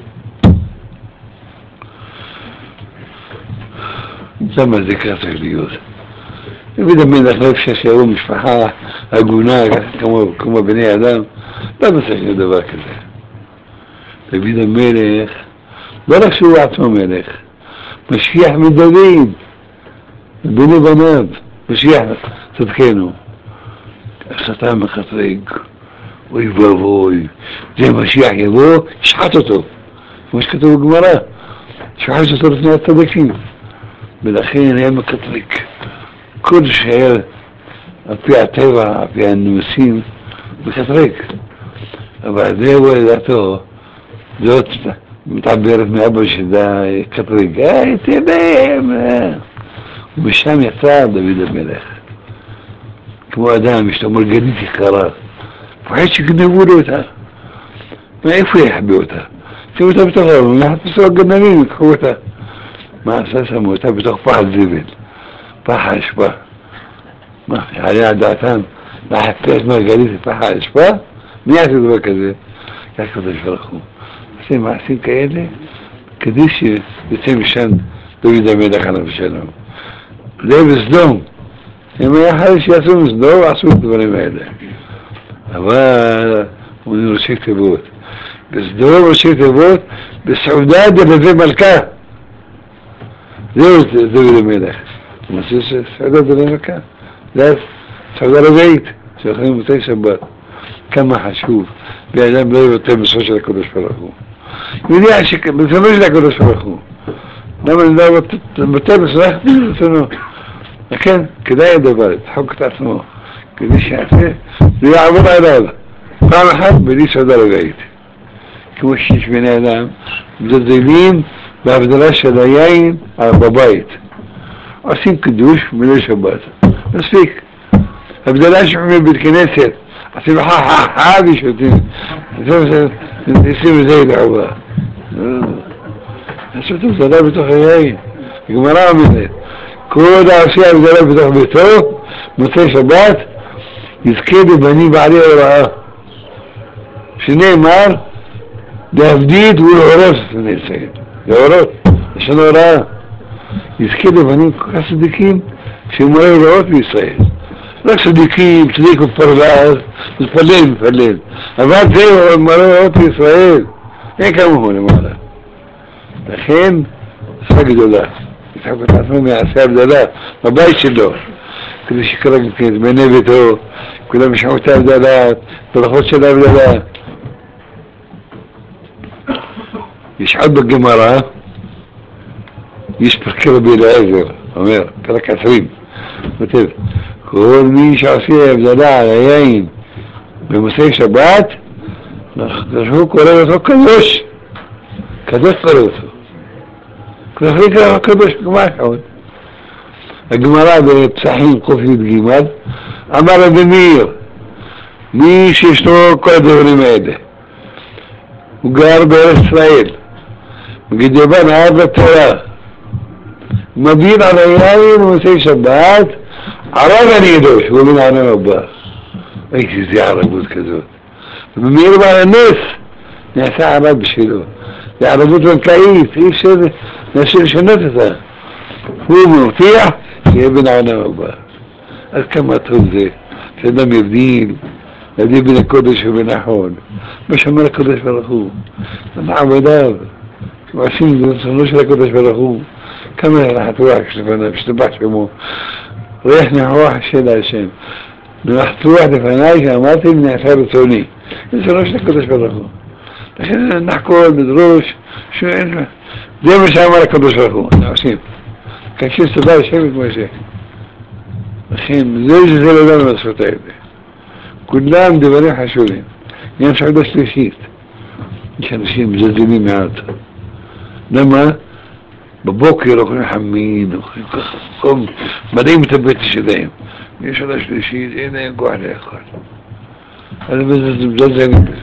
למה זה כך צריך להיות? דוד המלך לא אפשר שיראו משפחה הגונה כמו בני אדם, למה צריך להיות דבר כזה? דוד המלך, לא רק שהוא עצמו מלך, משיח מדוד, בני בניו, משיח צדקנו. חתם מחטרג, אוי ואבוי, זה משיח יבוא, ישחט אותו, כמו שכתוב בגמרא, שחט אותו לפני הצדקים, ולכן היה מקטרג. כל שהיה על פי הטבע, על פי הנושאים, מקטרג. אבל זה הוא לדעתו, זאת מתעברת מאבא שלה קטרג, תנאים, ומשם יצא דוד המלך. כמו אדם, יש לו מרגלית יקרה, פחד שגנבו לו אותה. מאיפה יחביא אותה? שימו אותה בתוך הרב, יחפשו הגנבים, יקחו אותה. מה עשה? שמו אותה בתוך פח זבל, פח האשפה. מה, יעלה על דעתם לחפש מרגלית לפח האשפה? מי יעשה דבר כזה? זה הקדוש ברוך הוא. עושים מעשים כאלה כדי שיוצא משם דוד המלך עליו שלום. זה בסדום. אם היה חייב שיעשו בסדום, עשו את הדברים האלה. אבל הוא ראשי תיבות. בסדום ראשי תיבות, בסעודה דלווה מלכה. זהו דוד המלך. הוא עושה סעודה דלווה מלכה. זה סעודה רביעית, שאוכלים מוצאי שבת. כמה חשוב, ואדם לא יוותר בסופו של הקדוש ברוך הוא. יודע שבסופו של הקדוש ברוך הוא. למה נדע בטל בסופו ברצונו? לכן, כדאי הדבר, תחוק את עצמו, כדי שיעשה, זה יעבור עליו. פעם אחת בלי סעודה רביעית. כמו שיש בני אדם, מזלזלים בהבדלה של היין בבית. עושים קידוש בליל שבת. מספיק. הבדלה שחומים בית כנסת. עושים ושותים. נשים וזה לעובה. לעשות הבדלה בתוך היין. הגמרא אומרת, כל העושה הבדלה בתוך ביתו, מוצאי שבת, יזכה לבנים בעלי הוראה. שנאמר, להבדיד ולעורף, לעורף, יש לנו הוראה. יזכה לבנים כל כך צדיקים, שהם מראה הוראות בישראל. רק צדיקים, צדיק ופרלז, מתפלל. אבל זהו מראות ישראל, אין כמוהו למעלה. לכן, עשה גדולה. יצחק את עצמו מעשה הבדלה, בבית שלו. כדי שקרא את בני ביתו, כולם ישמעו את ההבדלה, ברכות של ההבדלה. יש עוד בגמרא, יש פרקי רבי אליעזר, אומר, פרק 20, כותב, כל מי שעושה הבדלה על היין במוצאי שבת, הוא קורא אותו קדוש, קדוש קורא אותו. ככה נקרא הקדוש בגמרא עוד. הגמרא בפסחים ק"ג אמר רבי מאיר, מי שיש לו כל הדברים האלה, הוא גר בארץ ישראל, מגדבן עד לתורה, מבין על היין במוצאי שבת, ערב אני ידוש, הוא מבין ערב הבא. איזה ערבות כזאת. ומאיר בעל הנס, נעשה ערב בשבילו. זה ערבות בנקאית, אי אפשר לשנות אותה. הוא מבטיח שיהיה בן העולם הבא. אז כמה טוב זה, שאדם יבדיל בין הקודש ובין החול. מה שאומר הקודש ברוך הוא, מה עבודיו, מעשים ברצונו של הקודש ברוך הוא, כמה נחת רוח לפניו, שתבח שמו, ריח נחוח של השם. נחת רוח לפניי שאמרתי ונעשה רצוני, רצונו של הקודש ברוך הוא. לכן נחקול, נדרוש, זה מה שאמר הקודש ברוך הוא, נעשים. כאשר תודה לשם את משה. לכן, זה לא יודע לעשות האלה. כולם דברים חשובים. יש סעודה שלישית. יש אנשים מזלזלים מעט. למה? בבוקר אוכלים חמיד, אוכלים ככה, מדעים את הבטן שלהם. יש סעודה שלישית, אין להם כוח לאכול. אז מזלזלים בזה.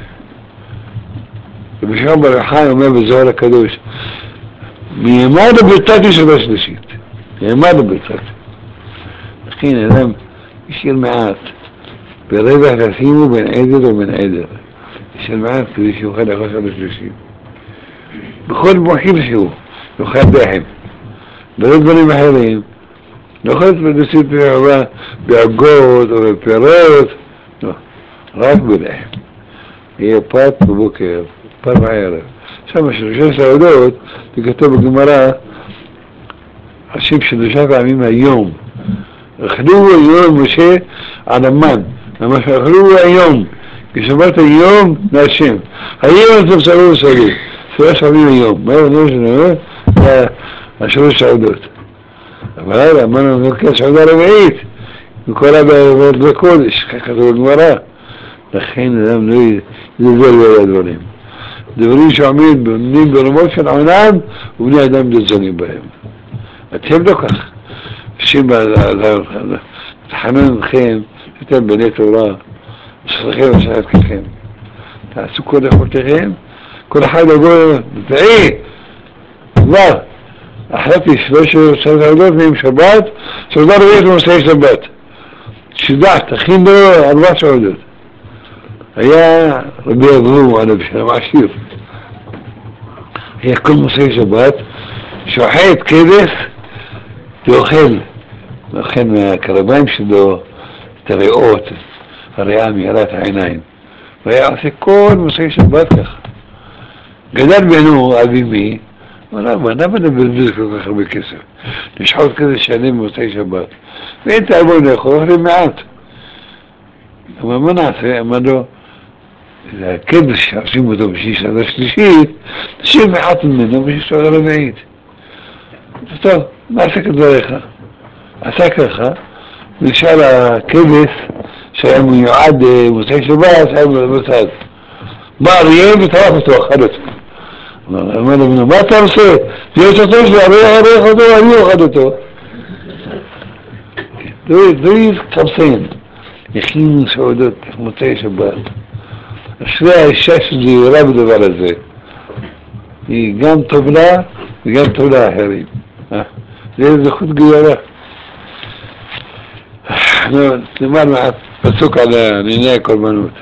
רבי שמעון בר יוחאי אומר בזוהר הקדוש, מימד הביתת יש סעודה שלישית. מימד הביתת. לכן אדם ישאיר מעט. ברווח תשימו בין עדר ובין עדר. ישאיר מעט כדי שיוכל לאכול סעודה שלישית. בכל מוחים שהוא, יאכל לחם. לא דברים אחרים. לא יכול להתפרדסות בעגות או בפירות. לא. רק בלחם. יהיה פת בבוקר, פת בערב. שם שלושה סעודות, זה כתוב בגמרא, השם שלושה פעמים היום. אכלו היום משה על המן, למה שאכלו היום, כשאמרת היום להשם, היום אתם סעודות סעודות, שלוש פעמים היום, מה אומר שנאמר? זה השלוש סעודות. אבל המן נוקט סעודה רביעית, וקורא בקודש, ככה כתוב בגמרא. לכן אדם לא יזלזל באלה הדברים. דברים שעומדים ברמות של עולם, ובני אדם מזלזלים בהם. אתם לא כך. השם תחנן לכם, שאתם בני תורה, שכם ושכתכם. תעשו כל יכולתכם, כל אחד יבוא, תראי, כבר, החלטתי שלוש סעודות מהם שבת, סעודה רביעית במוצאי שבת. שדע, תכין לו 4 סעודות. היה רבי אברום עליו שם עשיר. היה כל מוצאי שבת, שוחט כבש, ואוכל מהקרביים שלו את הריאות, הריאה מהירה את העיניים. והיה עושה כל מוצאי שבת ככה. גדל בנו אבימי, למה נבזבז כל כך הרבה כסף? לשחוט כזה שלם במוצאי שבת. ואין תאבון לאכול, אוכלים מעט. אבל מה נעשה? אמר לו, זה הקדש שעושים אותו בשביל סעודה שלישית, תשאיר מעט ממנו בשביל סעודה רביעית. טוב, נעשה כדבריך. עשה ככה, ושאל הקדש שהיה מיועד מוצאי שבת, היה בצד. בא אריה וטרח אותו, אכל אותו. אמר לו, מה אתה עושה? זה יש אותו שלי, אריה אותו, אני אוכל אותו. דברים קבסים. הכינו סעודות מוצאי שבת. אשרי האישה שזהירה בדבר הזה. היא גם טוב לה וגם טוב לאחרים. זה זכות גדולה. נאמר מעט פסוק על ענייני הקורבנות.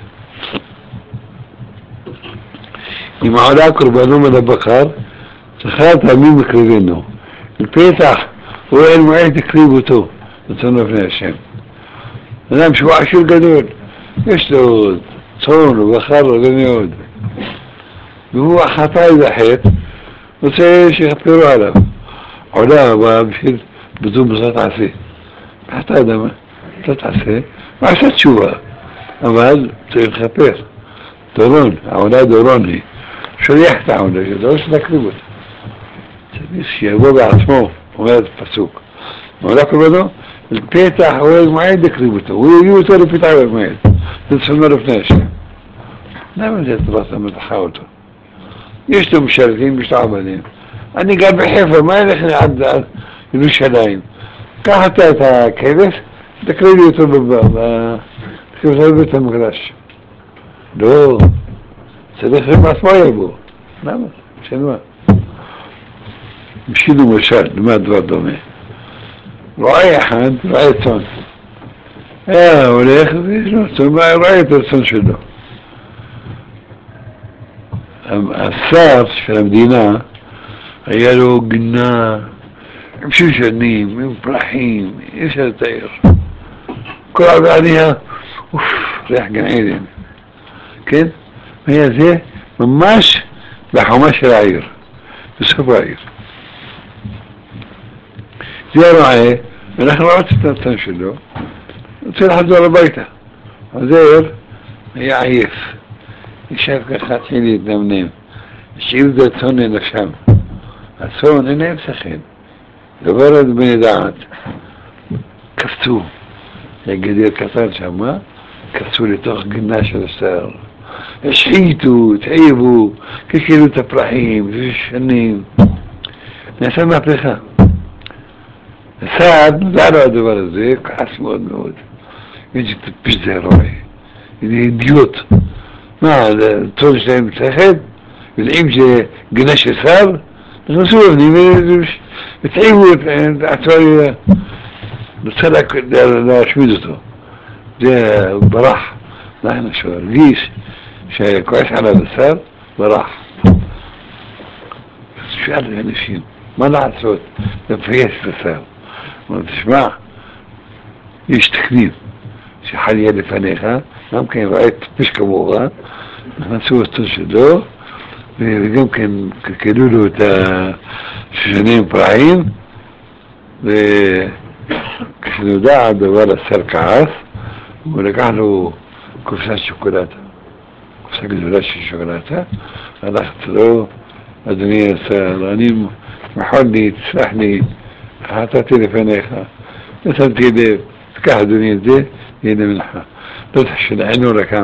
אם עולה קורבנו מן הבקר, צריכה תאמין מקריבנו. בפתח הוא אל מועד תקריב אותו, רצון לפני השם. אדם שהוא עשיר גדול, יש לו צאן ובחר הרבה מאוד, והוא חטא איזה חטא, רוצה שיכפרו עליו. עולה הבא בשביל בזום בזאת עשה. חטא אדם, בזאת עשה, ועשה תשובה, אבל צריך לכפר. דורון, העולה דורון היא, שליח את העולה שלו, שתקריב אותה. צריך שיבוא בעצמו, אומר את הפסוק. מעולה קורבנו, לפתח אוהל מועד יקריב אותו, הוא יביא אותו לפתח אוהל מועד. זה צפנו לפני השם. למה זה תרסה מתחה אותו? יש לו משרתים, יש לו עבדים. אני גר בחיפה, מה ילך עד ירושלים? קח אתה את הכבש, תקריב לי אותו בבית המגרש. לא, צריך בעצמו יבוא. למה? של מה? משילו משל, למה דבר דומה? רועי אחד, רועי צאן. הולך ויש לו צאן, רועי את הצאן שלו. השר של המדינה היה לו גינה עם שושנים, עם פרחים, אי אפשר לתאר. כל העבודה היה, ריח גן עדן. כן? היה זה ממש בחומה של העיר, בסוף העיר. זה הרועה, ואנחנו לא רוצים את הצאן שלו, רוצה לחזור הביתה. חוזר, היה עייף. ישב ככה, התחיל להתנמנם. השאיר את הצאן לנפשם. הצאן אין להם שכל. דבר על בני דעת. קפצו. היה גדר קטן שמה, קפצו לתוך גינה של השר. השחיתו, התעיבו, קלקלו את הפרחים, שנים. נעשה מהפכה. השר, נודע לו הדבר הזה, כעס מאוד מאוד. איזה טיפש זה רואה. איזה אידיוט. מה, הצאן שלהם צחד? יודעים שגינה של שר? נכנסו לבנים ותעיבו את עצמם, רוצה להשמיד אותו. זה ברח. אנחנו שהרגיש שכועס עליו השר, ברח. שאל לאנשים, מה לעשות? לפייס את השר. אמר, תשמע, יש תקדים שחל יהיה לפניך, גם כן ראה טיפש כמוך, נכנסו לצאן שלו, וגם כן קלקלו לו את השושנים פרחים, וכשנודע הדבר השר כעס, הוא לקח לו קופסת שוקולטה, קופסה גדולה של שוקולטה, הלך אצלו, אדוני השר, אני מחול לי, תסלח לי, חטאתי לפניך, לא שמתי לב, תקח אדוני את זה, הנה מנחה, לא תחשב, עינו לכאן.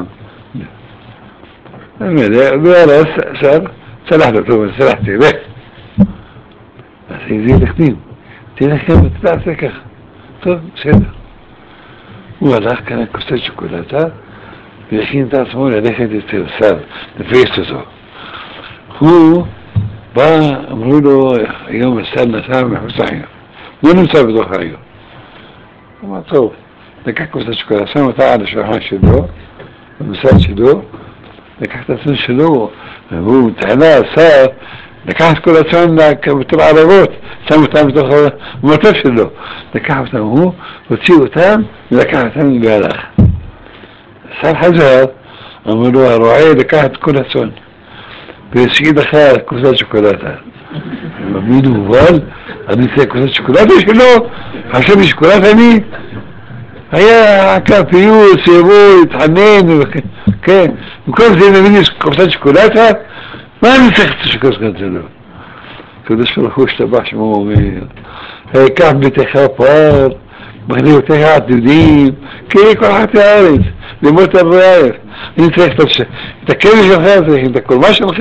ואלה, שר, סלח לו, טוב, סלחתי, לך. אז זה תקדים, תלך כאן ותעשה ככה. טוב, בסדר. הוא הלך כאן קופסת שוקולטה, והכין את עצמו ללכת אצל שר, לפייס אותו. הוא בא, אמרו לו, היום השר נסע מחוץ לעיר. לא נמצא בתוך העיר. הוא אמר, טוב, לקח קופסת שוקולטה, שם אותה על השולחן שלו, במשרד שלו, לקח את הצאן שלו, והוא תעלה, השר, לקח את כל הצאן בתור ערבות, שם אותם בתוך המטוס שלו, לקח אותם, הוא הוציא אותם ולקח אותם והלך. השר חזר, אמר לו, הרועה לקח את כל הצאן, והשאיר לך קופסת שוקולטה. מאמין מובל, אני אצא קופסת שוקולטה שלו, חשב ששוקולטה אני, היה עקר פיוס, יבוא, התחנן, כן, וכל זה נבין יש קופסת שוקולטה, מה אני צריך את השוקולטה שלו? קדוש ברוך הוא השתבח שמו אומר, קח ביתך פאר, מחניותיך עתידים, כי כל חטאי הארץ, למות הרעב, אני צריך את הכבש שלך, צריך את הקולמה שלך,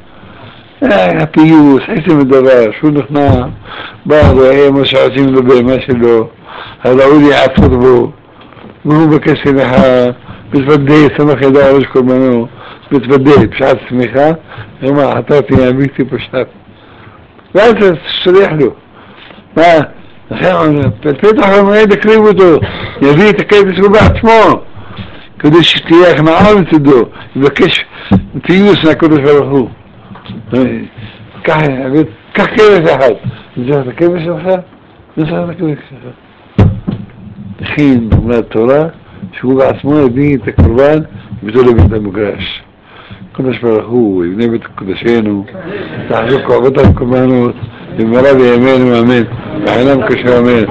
הפיוס, עצם הדבר, שהוא נכנע, בא רואה מה שעושים לו בהמה שלו, הראוי יעצור בו, והוא מבקש סליחה, מתוודה, שמח ידע על ראש קורבנו, מתוודה, בשעת שמחה, ואומר, חטאתי, בלתי פשט. ואז תשליח לו. מה? פתח המועד יקריב אותו, יביא את הכבש הוא בעצמו, כדי שתהיה הכנעה מצדו, יבקש פיוס מהקדוש ברוך הוא. קח כבש אחד, זה את הכבש שלך? זה את הכבש שלך. הכין במלאת תורה, שהוא בעצמו יביא את הקורבן וביתו לבית המקדש. קדוש ברוך הוא יבנה בית קודשנו, תחזוק עבודת הקורבנות במהרה בימינו אמן, וחינם כשאמן.